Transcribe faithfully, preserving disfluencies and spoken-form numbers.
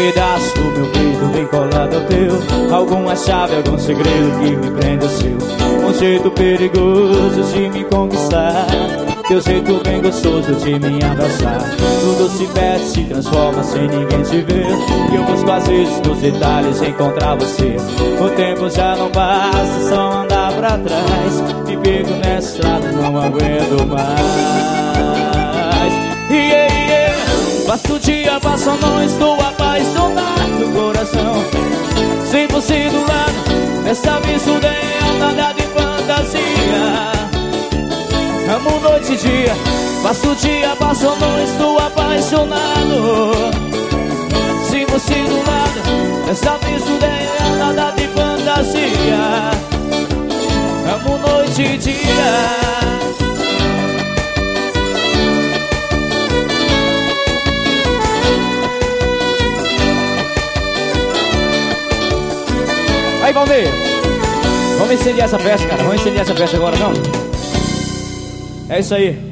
pedaço do meu peito bem colado ao teu. Alguma chave, algum segredo que me prende ao seu. Um jeito perigoso de me conquistar, teu jeito bem gostoso de me abraçar. Tudo se perde, se transforma sem ninguém te ver. E eu busco às vezes nos detalhes encontrar você. O tempo já não basta, só andar pra trás. Me pego nessa estrada, não aguento mais. Yeah, yeah. Passa o dia, passa a noite, estou apaixonado do coração. Sem você do lado, nessa vida surreal, nada de fantasia. Amo noite e dia, passo o dia, passo a noite, estou apaixonado. Se você do lado, essa vida surreal, nada de fantasia. Amo noite e dia. Aí, Valmir, vamos incendiar essa festa, cara. Vamos incendiar essa festa agora, não? É isso aí.